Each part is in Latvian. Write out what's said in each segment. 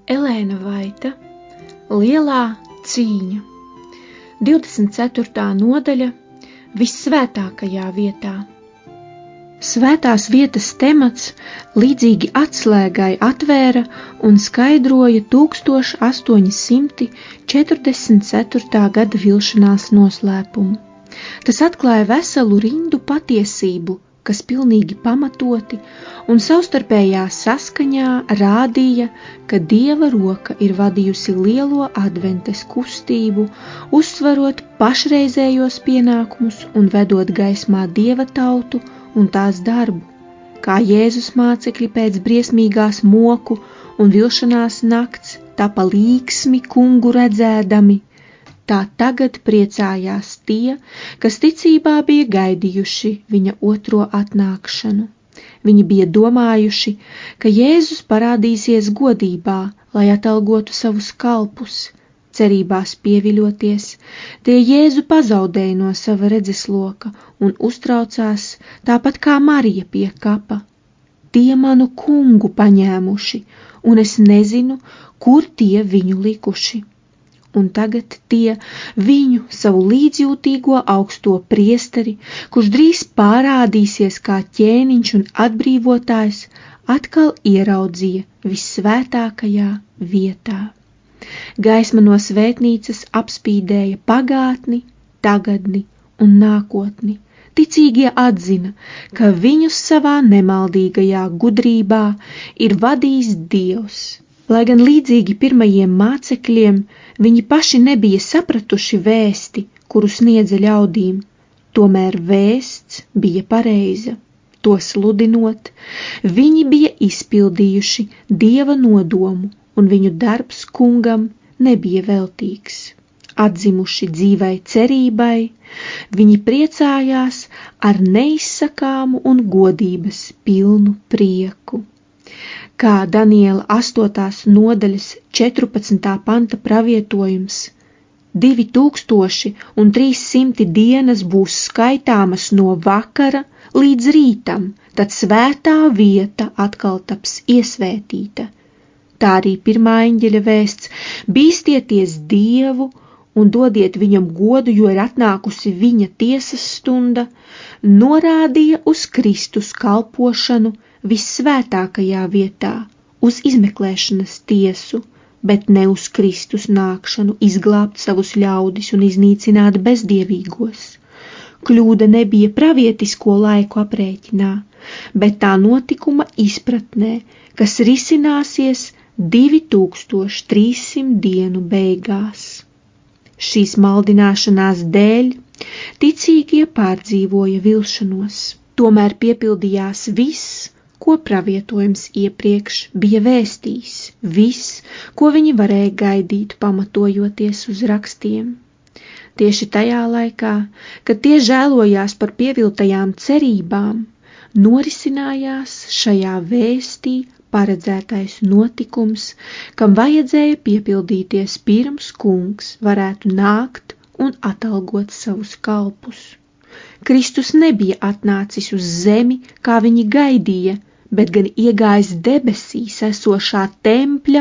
Elēna Vaita, Lielā cīņa, 24. nodaļa, Vissvētākajā vietā. Svētās vietas temats līdzīgi atslēgai atvēra un skaidroja 1844. gada vilšanās noslēpumu. Tas atklāja veselu rindu patiesību, kas pilnīgi pamatoti un savstarpējā saskaņā rādīja, ka Dieva roka ir vadījusi lielo adventes kustību, uzsvarot pašreizējos pienākumus un vedot gaismā Dieva tautu un tās darbu, kā Jēzus mācekļi pēc briesmīgās moku un vilšanās nakts tapa līksmi kungu redzēdami, tā tagad priecājās tie, kas ticībā bija gaidījuši viņa otro atnākšanu. Viņi bija domājuši, ka Jēzus parādīsies godībā, lai atalgotu savus kalpus. Cerībās pieviļoties, tie Jēzu pazaudēja no sava redzesloka un uztraucās tāpat kā Marija pie kapa. Tie manu kungu paņēmuši, un es nezinu, kur tie viņu likuši. Un tagad tie viņu, savu līdzjūtīgo augsto priesteri, kurš drīz pārādīsies kā ķēniņš un atbrīvotājs, atkal ieraudzīja vissvētākajā vietā. Gaisma no svētnīcas apspīdēja pagātni, tagadni un nākotni. Ticīgie atzina, ka viņus savā nemaldīgajā gudrībā ir vadījis Dievs. Lai gan līdzīgi pirmajiem mācekļiem, viņi paši nebija sapratuši vēsti, kuru sniedza ļaudīm, tomēr vēsts bija pareiza. To sludinot, viņi bija izpildījuši Dieva nodomu, un viņu darbs kungam nebija veltīgs. Atzimuši dzīvai cerībai, viņi priecājās ar neizsakāmu un godības pilnu prieku. Kā Daniela 8. nodaļas 14. panta pravietojums, 2300 dienas būs skaitāmas no vakara līdz rītam, tad svētā vieta atkal taps iesvētīta. Tā arī pirmā eņģeļa vēsts: bīstieties Dievu un dodiet viņam godu, jo ir atnākusi viņa tiesas stunda, norādīja uz Kristus kalpošanu vissvētākajā vietā, uz izmeklēšanas tiesu, bet ne uz Kristus nākšanu izglābt savus ļaudis un iznīcināt bezdievīgos. Kļūda nebija pravietisko laiku aprēķinā, bet tā notikuma izpratnē, kas risināsies 2300 dienu beigās. Šīs maldināšanās dēļ ticīgie pārdzīvoja vilšanos, tomēr piepildījās viss, ko pravietojums iepriekš bija vēstījis, viss, ko viņi varēja gaidīt, pamatojoties uz rakstiem. Tieši tajā laikā, kad tie žēlojās par pieviltajām cerībām, norisinājās šajā vēstī paredzētais notikums, kam vajadzēja piepildīties pirms kungs varētu nākt un atalgot savus kalpus. Kristus nebija atnācis uz zemi, kā viņi gaidīja, bet gan iegājis debesīs esošā tempļa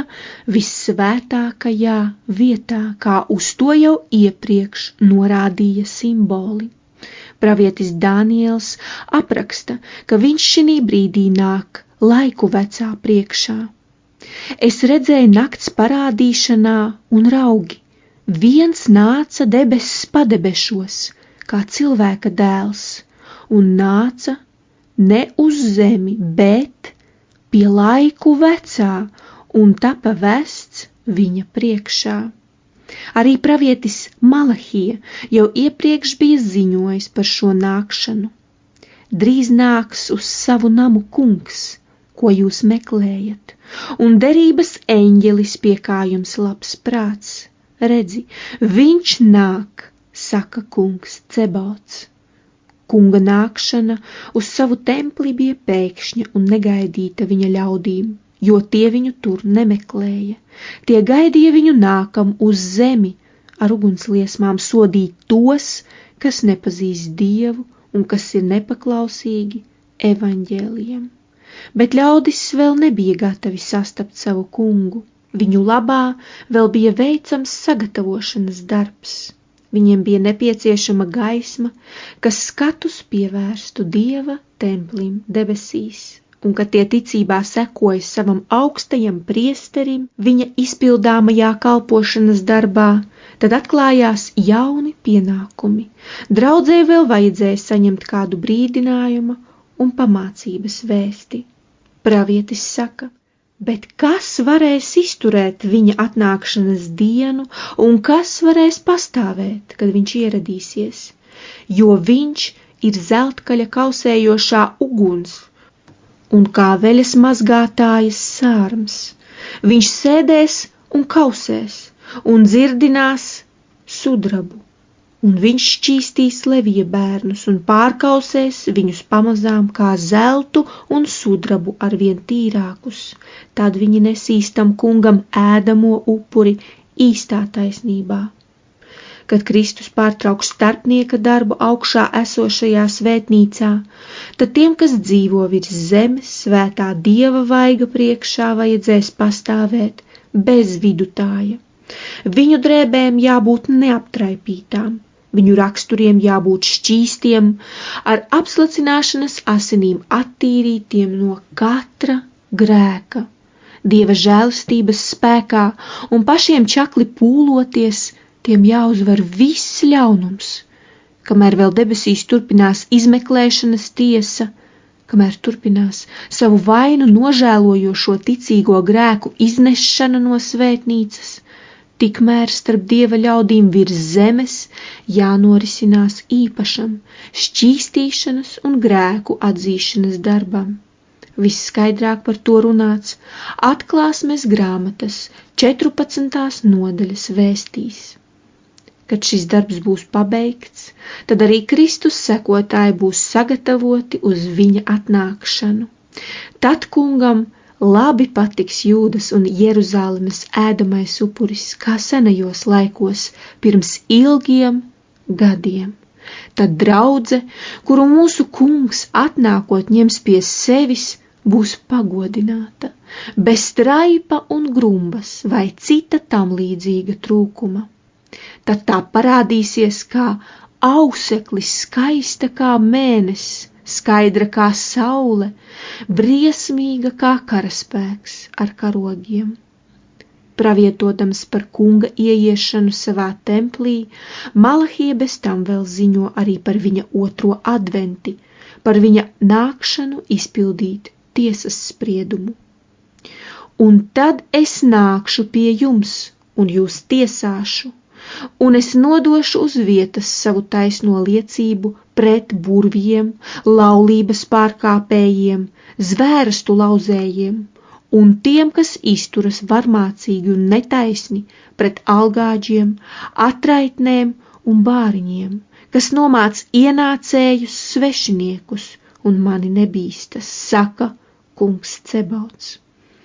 vissvētākajā vietā, kā uz to jau iepriekš norādīja simboli. Pravietis Daniels apraksta, ka viņš šinī brīdī nāk laiku vecā priekšā. Es redzēju nakts parādīšanā un raugi. Viens nāca debesis padebešos, kā cilvēka dēls, un nāca ne uz zemi, bet pie laiku vecā, un tapa vests viņa priekšā. Arī pravietis Malahija jau iepriekš bija ziņojis par šo nākšanu. Drīz nāks uz savu namu kungs, ko jūs meklējat, un derības eņģelis, pie kā jums labs prāts. Redzi, viņš nāk, saka kungs Cebaots. Kunga nākšana uz savu templi bija pēkšņa un negaidīta viņa ļaudīm, jo tie viņu tur nemeklēja. Tie gaidīja viņu nākam uz zemi, ar ugunsliesmām sodīt tos, kas nepazīst Dievu un kas ir nepaklausīgi evaņģēlijam. Bet ļaudis vēl nebija gatavi sastapt savu kungu. Viņu labā vēl bija veicams sagatavošanas darbs. Viņiem bija nepieciešama gaisma, kas skatus pievērstu Dieva templim debesīs, un kad tie ticībā sekoja savam augstajam priesterim viņa izpildāmajā kalpošanas darbā, tad atklājās jauni pienākumi. Draudzē vēl vajadzēja saņemt kādu brīdinājumu un pamācības vēsti. Pravietis saka, bet kas varēs izturēt viņa atnākšanas dienu un kas varēs pastāvēt, kad viņš ieradīsies? Jo viņš ir zeltkaļa kausējošā uguns un kā veļas mazgātājas sārms. Viņš sēdēs un kausēs un dzirdinās sudrabu, un viņš šķīstīs Levija bērnus un pārkausēs viņus pamazām kā zeltu un sudrabu arvien tīrākus. Tad viņi nesīs tam kungam ēdamo upuri īstā taisnībā. Kad Kristus pārtrauks starpnieka darbu augšā esošajā svētnīcā, tad tiem, kas dzīvo virs zemes, svētā Dieva vaiga priekšā vajadzēs pastāvēt bez vidutāja. Viņu drēbēm jābūt neaptraipītām, viņu raksturiem jābūt šķīstiem, ar apslacināšanas asinīm attīrītiem no katra grēka. Dieva žēlistības spēkā un pašiem čakli pūloties, tiem jāuzvar viss ļaunums, kamēr vēl debesīs turpinās izmeklēšanas tiesa, kamēr turpinās savu vainu nožēlojošo ticīgo grēku iznešana no svētnīcas, tikmēr starp Dieva ļaudīm virs zemes jānorisinās īpašam šķīstīšanas un grēku atzīšanas darbam. Visskaidrāk par to runāts Atklāsmes grāmatas 14. nodaļas vēstīs. Kad šis darbs būs pabeigts, tad arī Kristus sekotāji būs sagatavoti uz viņa atnākšanu. Tad kungam labi patiks Jūdas un Jeruzālemes ēdamais upuris, kā senajos laikos, pirms ilgiem gadiem. Tad draudze, kuru mūsu kungs atnākot ņems pie sevis, būs pagodināta, bez straipa un grumbas vai cita tam līdzīga trūkuma. Tad tā parādīsies kā auseklis, skaista kā mēnesis, skaidra kā saule, briesmīga kā karaspēks ar karogiem. Pravietodams par kunga ieiešanu savā templī, Malahija bez tam vēl ziņo arī par viņa otro adventi, par viņa nākšanu izpildīt tiesas spriedumu. Un tad es nākšu pie jums un jūs tiesāšu, un es nodošu uz vietas savu taisno liecību pret burvjiem, laulības pārkāpējiem, zvērstu lauzējiem un tiem, kas izturas varmācīgi un netaisni pret algāģiem, atraitnēm un bāriņiem, kas nomāc ienācējus svešiniekus un mani nebīstas, saka kungs Cebauts.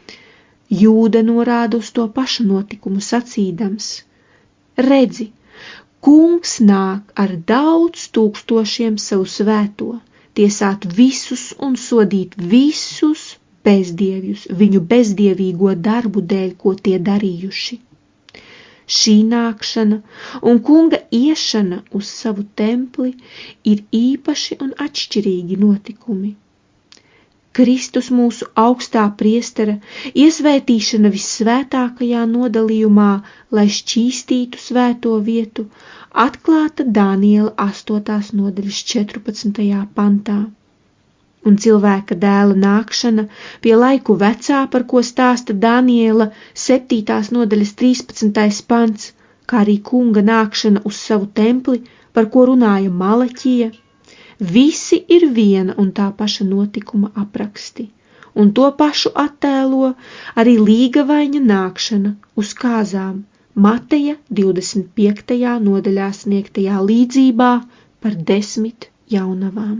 Jūda norāda uz to pašu notikumu sacīdams: redzi, kungs nāk ar daudz tūkstošiem savu svēto, tiesāt visus un sodīt visus bezdievjus viņu bezdievīgo darbu dēļ, ko tie darījuši. Šī nākšana un kunga iešana uz savu templi ir īpaši un atšķirīgi notikumi. Kristus mūsu augstā priestera iesvētīšana vissvētākajā nodalījumā, lai šķīstītu svēto vietu, atklāta Dāniela 8. nodaļas 14. pantā. Un cilvēka dēla nākšana pie laiku vecā, par ko stāsta Dāniela 7. nodaļas 13. pants, kā arī kunga nākšana uz savu templi, par ko runāja Malaķija, visi ir viena un tā paša notikuma apraksti, un to pašu attēlo arī līgavaiņa nākšana uz kāzām Mateja 25. nodaļā sniegtajā līdzībā par 10 jaunavām.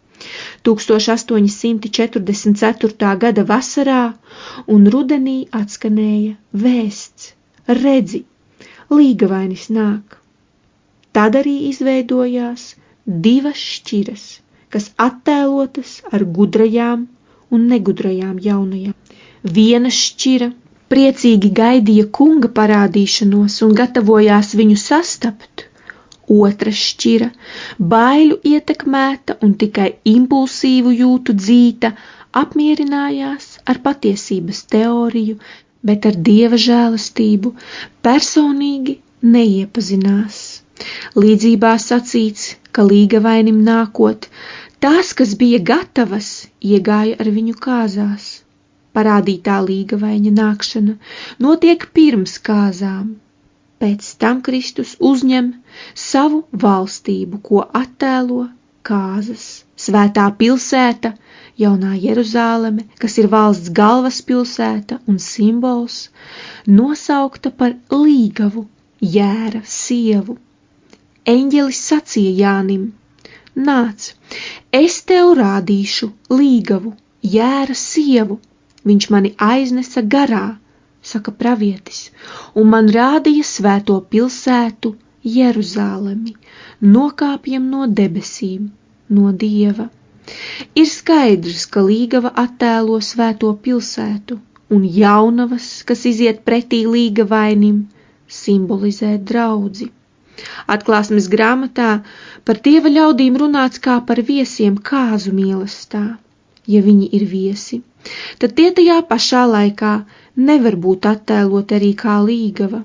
1844. gada vasarā un rudenī atskanēja vēsts: redzi, līgavainis nāk. Tad arī izveidojās divas šķiras, kas attēlotas ar gudrajām un negudrajām jaunajām. Viena šķira priecīgi gaidīja kunga parādīšanos un gatavojās viņu sastapt. Otra šķira, baiļu ietekmēta un tikai impulsīvu jūtu dzīta, apmierinājās ar patiesības teoriju, bet ar Dieva žēlastību personīgi neiepazinās. Līdzībā sacīts, ka līgavainim nākot, tās, kas bija gatavas, iegāja ar viņu kāzās. Parādītā līgavaiņa nākšana notiek pirms kāzām. Pēc tam Kristus uzņem savu valstību, ko attēlo kāzas. Svētā pilsēta, jaunā Jeruzāleme, kas ir valsts galvaspilsēta un simbols, nosaukta par līgavu, jēra sievu. Eņģelis sacīja Jānim: nāc, es tev rādīšu līgavu, jēra sievu. Viņš mani aiznesa garā, saka pravietis, un man rādīja svēto pilsētu Jeruzālemi, nokāpjam no debesīm, no Dieva. Ir skaidrs, ka līgava attēlo svēto pilsētu, un jaunavas, kas iziet pretī līgavainim, simbolizē draudzi. Atklāsmes grāmatā par Dieva ļaudīm runāts kā par viesiem kāzu mīlestā. Ja viņi ir viesi, tad tie tajā pašā laikā nevar būt attēloti arī kā līgava.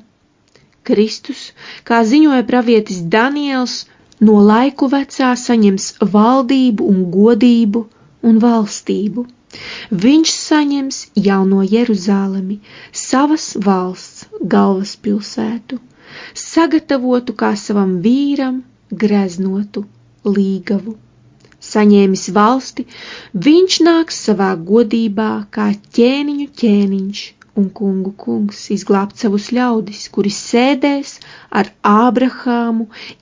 Kristus, kā ziņoja pravietis Daniels, no laiku vecā saņems valdību un godību un valstību. Viņš saņems jauno Jeruzālemi, savas valsts galvaspilsētu, sagatavotu kā savam vīram greznotu līgavu. Saņēmis valsti, viņš nāks savā godībā kā ķēniņu ķēniņš un kungu kungs, izglābt savus ļaudis, kuri sēdēs ar Ābrahāmu,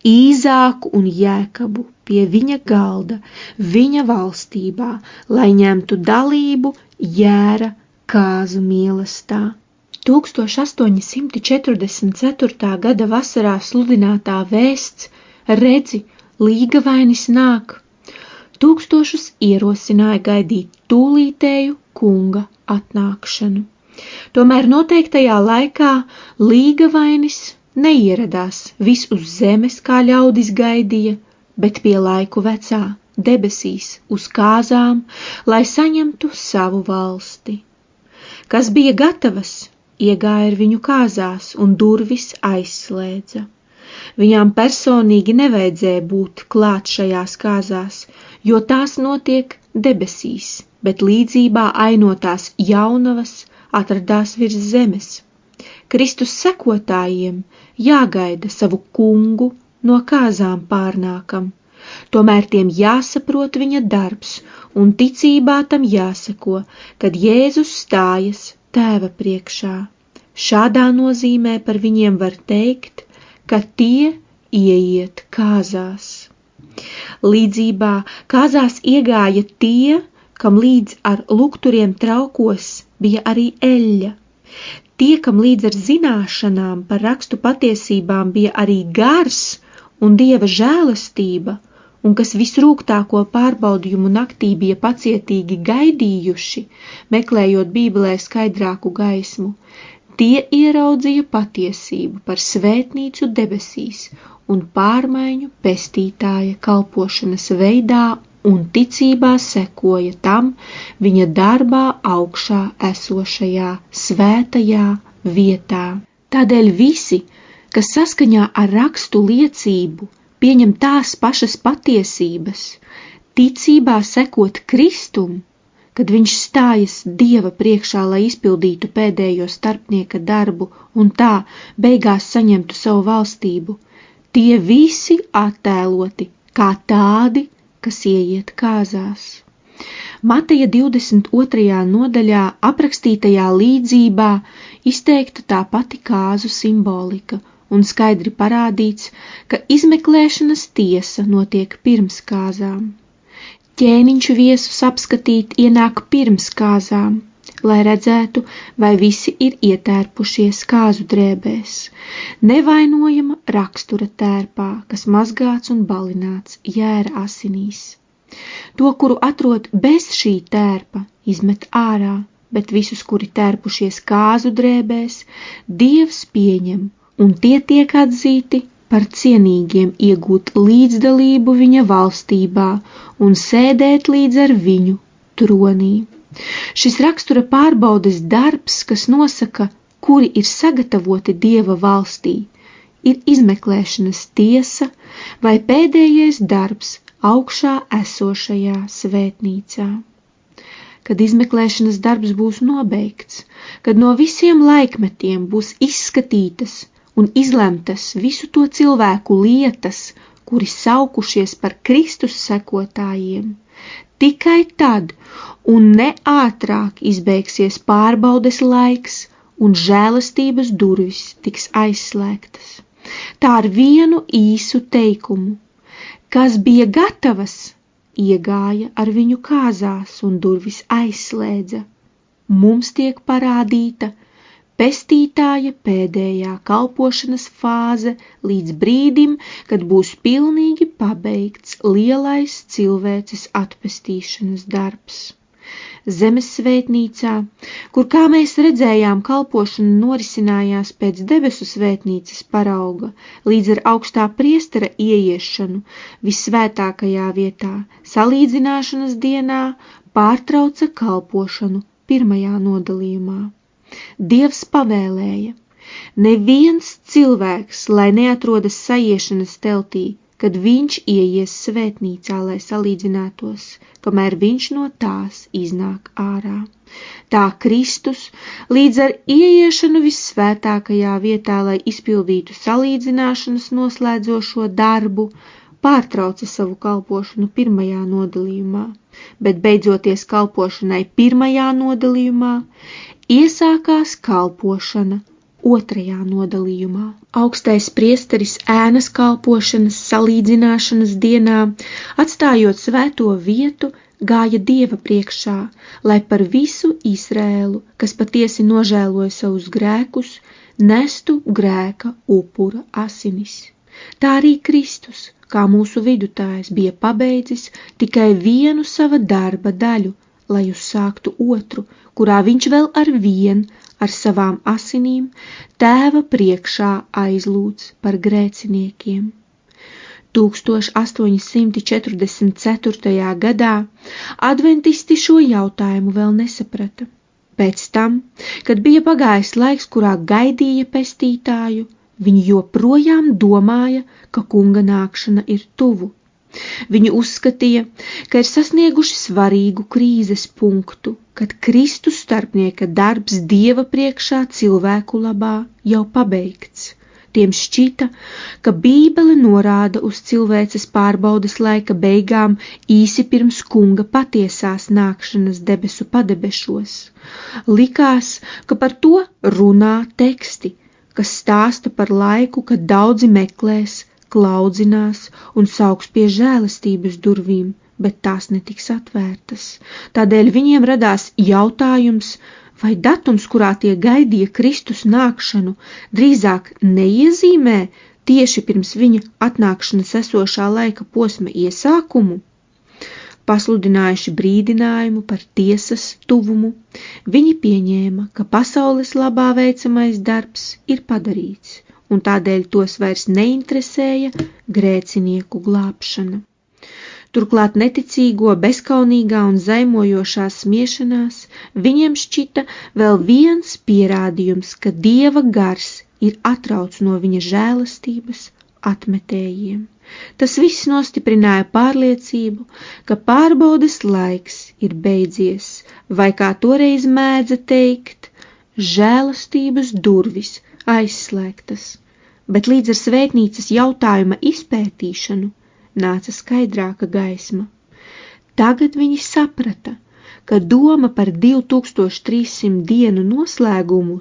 Īzāku un Jēkabu pie viņa galda, viņa valstībā, lai ņemtu dalību jēra kāzu mīlestā. 1844. gada vasarā sludinātā vēsts: redzi, līgavainis nāk. Tūkstošus ierosināja gaidīt tūlītēju kunga atnākšanu. Tomēr noteiktajā laikā līgavainis neieradās vis uz zemes, kā ļaudis gaidīja, bet pie laiku vecā debesīs uz kāzām, lai saņemtu savu valsti. Kas bija gatavas, iegāja ar viņu kāzās un durvis aizslēdza. Viņām personīgi nevajadzēja būt klāt šajās kāzās, jo tās notiek debesīs, bet līdzībā ainotās jaunavas atradās virs zemes. Kristus sekotājiem jāgaida savu kungu no kāzām pārnākam, tomēr tiem jāsaprot viņa darbs un ticībā tam jāseko, kad Jēzus stājas Tēva priekšā. Šādā nozīmē par viņiem var teikt, ka tie ieiet kāzās. Līdzībā kāzās iegāja tie, kam līdz ar lukturiem traukos bija arī eļļa. Tie, kam līdz ar zināšanām par rakstu patiesībām bija arī gars un Dieva žēlastība, un kas visrūgtāko pārbaudījumu naktī bija pacietīgi gaidījuši, meklējot Bībelē skaidrāku gaismu, tie ieraudzīja patiesību par svētnīcu debesīs un pārmaiņu pestītāja kalpošanas veidā un ticībā sekoja tam viņa darbā augšā esošajā svētajā vietā. Tādēļ visi, kas saskaņā ar rakstu liecību pieņem tās pašas patiesības, ticībā sekot Kristum, kad viņš stājas Dieva priekšā, lai izpildītu pēdējo starpnieka darbu un tā beigās saņemtu savu valstību, tie visi attēloti kā tādi, kas ieiet kāzās. Mateja 22. nodaļā aprakstītajā līdzībā izteikta tā pati kāzu simbolika un skaidri parādīts, ka izmeklēšanas tiesa notiek pirms kāzām. Ķēniņš viesus apskatīt ienāk pirms kāzām, lai redzētu, vai visi ir ietērpušies kāzu drēbēs, nevainojama rakstura tērpā, kas mazgāts un balināts jēra asinīs. To, kuru atrod bez šī tērpa, izmet ārā, bet visus, kuri tērpušies kāzu drēbēs, Dievs pieņem, un tie tiek atzīti par cienīgiem iegūt līdzdalību viņa valstībā un sēdēt līdz ar viņu tronī. Šis rakstura pārbaudes darbs, kas nosaka, kuri ir sagatavoti Dieva valstī, ir izmeklēšanas tiesa vai pēdējais darbs augšā esošajā svētnīcā. Kad izmeklēšanas darbs būs nobeigts, kad no visiem laikmetiem būs izskatītas un izlemtas visu to cilvēku lietas, kuri saukušies par Kristus sekotājiem, tikai tad un ne ātrāk izbeigsies pārbaudes laiks un žēlastības durvis tiks aizslēgtas. Tā ar vienu īsu teikumu, kas bija gatavas, iegāja ar viņu kāzās un durvis aizslēdza. Mums tiek parādīta pestītāja pēdējā kalpošanas fāze līdz brīdim, kad būs pilnīgi pabeigts lielais cilvēces atpestīšanas darbs. Zemes svētnīcā, kur, kā mēs redzējām, kalpošana norisinājās pēc debesu svētnīcas parauga, līdz ar augstā priestera ieiešanu visvētākajā vietā, salīdzināšanas dienā pārtrauca kalpošanu pirmajā nodalījumā. Dievs pavēlēja, neviens cilvēks, lai neatrodas saiešanas teltī, kad viņš ieies svētnīcā, lai salīdzinātos, kamēr viņš no tās iznāk ārā. Tā Kristus līdz ar ieiešanu vissvētākajā vietā, lai izpildītu salīdzināšanas noslēdzošo darbu, pārtrauca savu kalpošanu pirmajā nodalījumā, bet beidzoties kalpošanai pirmajā nodalījumā, iesākās kalpošana otrajā nodalījumā. Augstais priesteris ēnas kalpošanas salīdzināšanas dienā, atstājot svēto vietu, gāja Dieva priekšā, lai par visu Izrēlu, kas patiesi nožēloja savus grēkus, nestu grēka upura asinis. Tā arī Kristus, kā mūsu vidutājs, bija pabeidzis tikai vienu sava darba daļu, lai uzsāktu otru, kurā viņš vēl ar savām asinīm Tēva priekšā aizlūdz par grēciniekiem. 1844. gadā adventisti šo jautājumu vēl nesaprata. Pēc tam, kad bija pagājis laiks, kurā gaidīja pestītāju, viņi joprojām domāja, ka kunga nākšana ir tuvu. Viņi uzskatīja, ka ir sasnieguši svarīgu krīzes punktu, kad Kristus starpnieka darbs Dieva priekšā cilvēku labā jau pabeigts. Tiem šķita, ka Bībele norāda uz cilvēces pārbaudes laika beigām īsi pirms kunga patiesās nākšanas debesu padebešos. Likās, ka par to runā teksti, kas stāsta par laiku, kad daudzi meklēs, klaudzinās un sauks pie žēlastības durvīm, bet tās netiks atvērtas. Tādēļ viņiem radās jautājums, vai datums, kurā tie gaidīja Kristus nākšanu, drīzāk neiezīmē tieši pirms viņa atnākšanas esošā laika posma iesākumu? Pasludinājuši brīdinājumu par tiesas tuvumu, viņi pieņēma, ka pasaules labā veicamais darbs ir padarīts, un tādēļ tos vairs neinteresēja grēcinieku glābšana. Turklāt neticīgo, bezkaunīgā un zaimojošā smiešanās viņiem šķita vēl viens pierādījums, ka Dieva gars ir atrauts no viņa žēlastības atmetējiem. Tas viss nostiprināja pārliecību, ka pārbaudes laiks ir beidzies, vai kā toreiz mēdza teikt, žēlastības durvis aizslēgtas, bet līdz ar svētnīcas jautājuma izpētīšanu nāca skaidrāka gaisma. Tagad viņi saprata, ka doma par 2300 dienu noslēgumu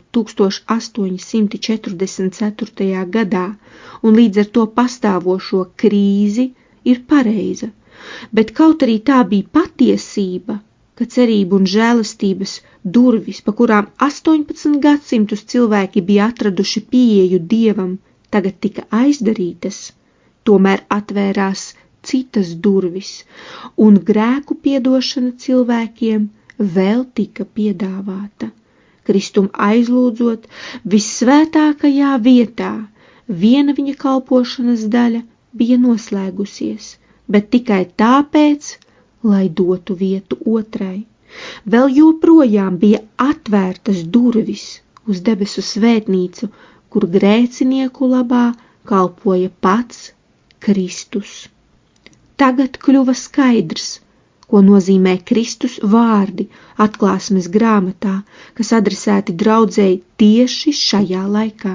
1844. gadā un līdz ar to pastāvošo krīzi ir pareiza, bet kaut arī tā bija patiesība, ka cerība un žēlastības durvis, pa kurām 18 gadsimtus cilvēki bija atraduši pieeju Dievam, tagad tika aizdarītas, tomēr atvērās citas durvis, un grēku piedošana cilvēkiem vēl tika piedāvāta. Kristum aizlūdzot vissvētākajā vietā, viena viņa kalpošanas daļa bija noslēgusies, bet tikai tāpēc, lai dotu vietu otrai. Vēl joprojām bija atvērtas durvis uz debesu svētnīcu, kur grēcinieku labā kalpoja pats Kristus. Tagad kļuva skaidrs, ko nozīmē Kristus vārdi Atklāsmes grāmatā, kas adresēti draudzei tieši šajā laikā.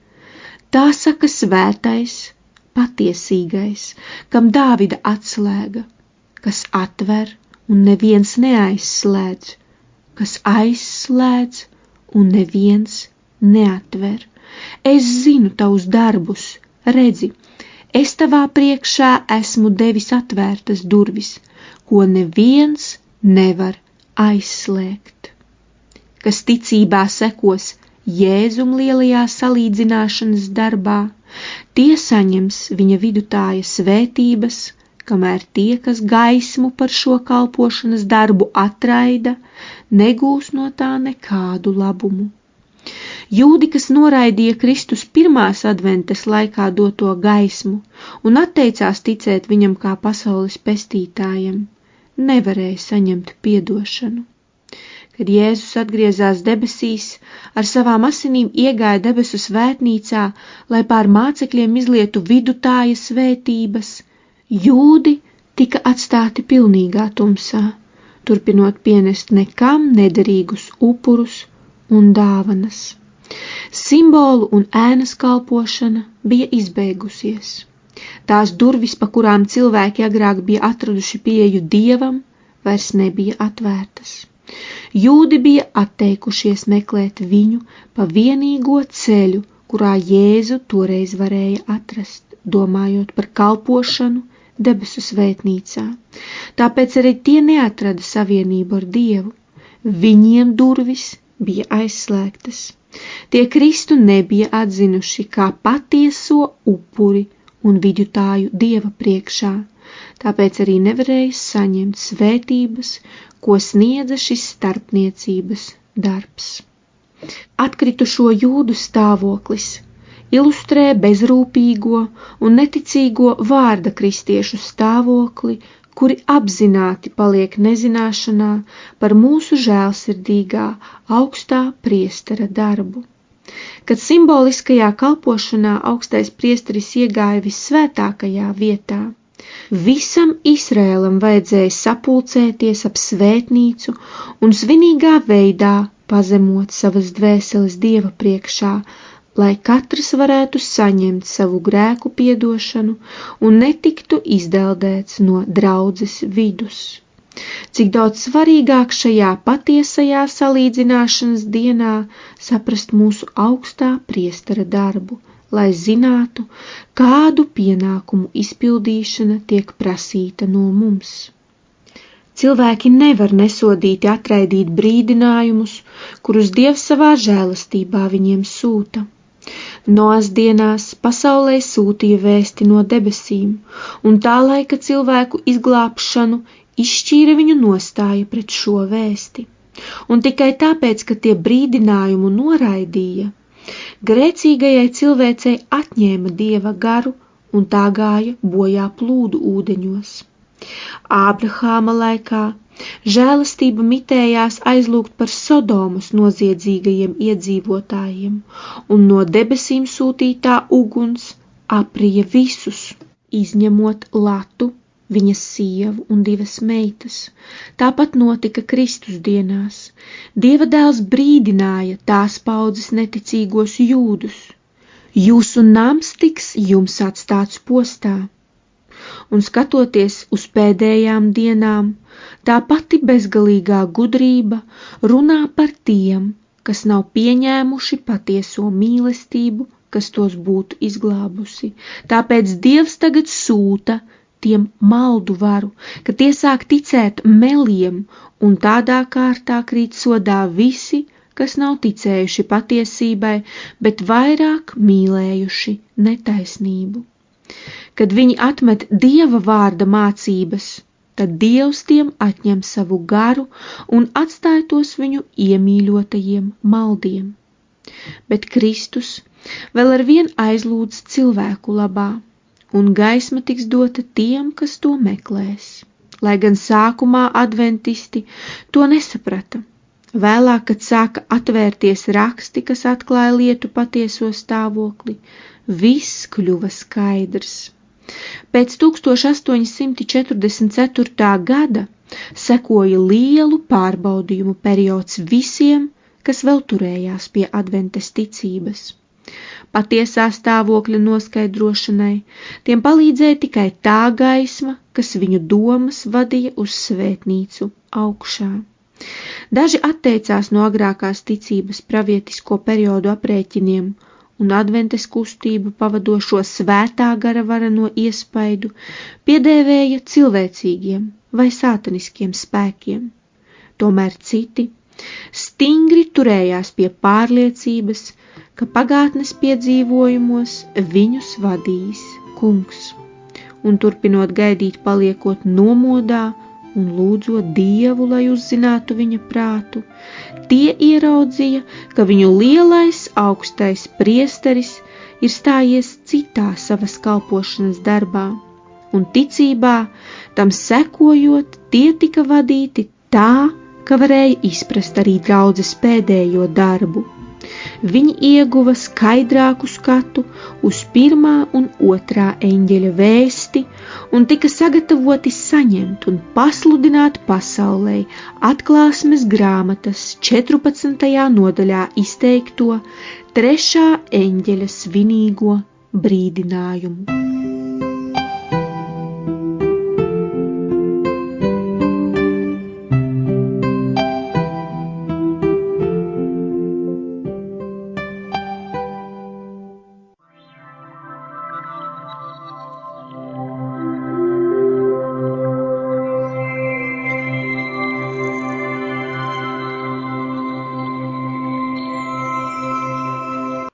Tā saka svētais, patiesīgais, kam Dāvida atslēga, kas atver un neviens neaizslēdz, kas aizslēdz un neviens neatver. Es zinu tavus darbus, redzi, es tavā priekšā esmu devis atvērtas durvis, ko neviens nevar aizslēgt. Kas ticībā sekos Jēzum lielajā salīdzināšanas darbā, tie saņems viņa vidutāja svētības, kamēr tie, kas gaismu par šo kalpošanas darbu atraida, negūs no tā nekādu labumu. Jūdi, kas noraidīja Kristus pirmās adventes laikā doto gaismu un atteicās ticēt viņam kā pasaules pestītājam, nevarēja saņemt piedošanu. Kad Jēzus atgriezās debesīs, ar savām asinīm iegāja debesu svētnīcā, lai pār mācekļiem izlietu vidutāja svētības, jūdi tika atstāti pilnīgā tumsā, turpinot pienest nekam nederīgus upurus un dāvanas. Simbolu un ēnas kalpošana bija izbeigusies. Tās durvis, pa kurām cilvēki agrāk bija atraduši pieeju Dievam, vairs nebija atvērtas. Jūdi bija atteikušies meklēt viņu pa vienīgo ceļu, kurā Jēzu toreiz varēja atrast, domājot par kalpošanu debesu svētnīcā. Tāpēc arī tie neatrada savienību ar Dievu. Viņiem durvis bija aizslēgtas. Tie Kristu nebija atzinuši kā patieso upuri un vidutāju Dieva priekšā, tāpēc arī nevarēja saņemt svētības, ko sniedza šis starpniecības darbs. Atkritušo jūdu stāvoklis ilustrē bezrūpīgo un neticīgo vārda kristiešu stāvokli, kuri apzināti paliek nezināšanā par mūsu žēlsirdīgā augstā priestera darbu. Kad simboliskajā kalpošanā augstais priesteris iegāja vissvētākajā vietā, visam Izraēlam vajadzēja sapulcēties ap svētnīcu un svinīgā veidā pazemot savas dvēseles Dieva priekšā, lai katrs varētu saņemt savu grēku piedošanu un netiktu izdeldēts no draudzes vidus. Cik daudz svarīgāk šajā patiesajā salīdzināšanas dienā saprast mūsu augstā priestera darbu, lai zinātu, kādu pienākumu izpildīšana tiek prasīta no mums. Cilvēki nevar nesodīti atraidīt brīdinājumus, kurus Dievs savā žēlastībā viņiem sūta. Noas dienās pasaulē sūtīja vēsti no debesīm, un tā laika cilvēku izglābšanu izšķīra viņu nostāja pret šo vēsti. Un tikai tāpēc, ka tie brīdinājumu noraidīja, grēcīgajai cilvēcei atņēma Dieva garu, un tā gāja bojā plūdu ūdeņos. Ābrahāma laikā žēlastība mitējās aizlūgt par Sodomas noziedzīgajiem iedzīvotājiem, un no debesīm sūtītā uguns aprija visus, izņemot Latu, viņas sievu un 2 meitas. Tāpat notika Kristus dienās. Dieva dēls brīdināja tās paudzes neticīgos jūdus. Jūsu nams tiks jums atstāts postā. Un skatoties uz pēdējām dienām, tā pati bezgalīgā gudrība runā par tiem, kas nav pieņēmuši patieso mīlestību, kas tos būtu izglābusi. Tāpēc Dievs tagad sūta tiem maldu varu, ka tie sāk ticēt meliem, un tādā kārtā krīt sodā visi, kas nav ticējuši patiesībai, bet vairāk mīlējuši netaisnību. Kad viņi atmet Dieva vārda mācības, tad Dievs tiem atņem savu garu un atstāj tos viņu iemīļotajiem maldiem. Bet Kristus vēl arvien aizlūdz cilvēku labā, un gaisma tiks dota tiem, kas to meklēs. Lai gan sākumā adventisti to nesaprata. Vēlāk, kad sāka atvērties raksti, kas atklāja lietu patieso stāvokli, viss kļuva skaidrs. Pēc 1844. gada sekoja lielu pārbaudījumu periods visiem, kas vēl turējās pie adventes ticības. Patiesā stāvokļa noskaidrošanai tiem palīdzēja tikai tā gaisma, kas viņu domas vadīja uz svētnīcu augšā. Daži atteicās no agrākās ticības pravietisko periodu aprēķiniem un adventes kustību pavadošo svētā gara varano iespaidu piedēvēja cilvēcīgiem vai sātaniskiem spēkiem. Tomēr citi stingri turējās pie pārliecības, ka pagātnes piedzīvojumos viņus vadīs Kungs, un turpinot gaidīt paliekot nomodā un lūdzot Dievu, lai uzzinātu viņa prātu, tie ieraudzīja, ka viņu lielais augstais priesteris ir stājies citā savas kalpošanas darbā, un ticībā tam sekojot, tie tika vadīti tā, ka varēja izprast arī draudzes pēdējo darbu. Viņi ieguva skaidrāku skatu uz 1. un 2. eņģeļa vēsti un tika sagatavoti saņemt un pasludināt pasaulei atklāsmes grāmatas 14. nodaļā izteikto 3. eņģeļa svinīgo brīdinājumu.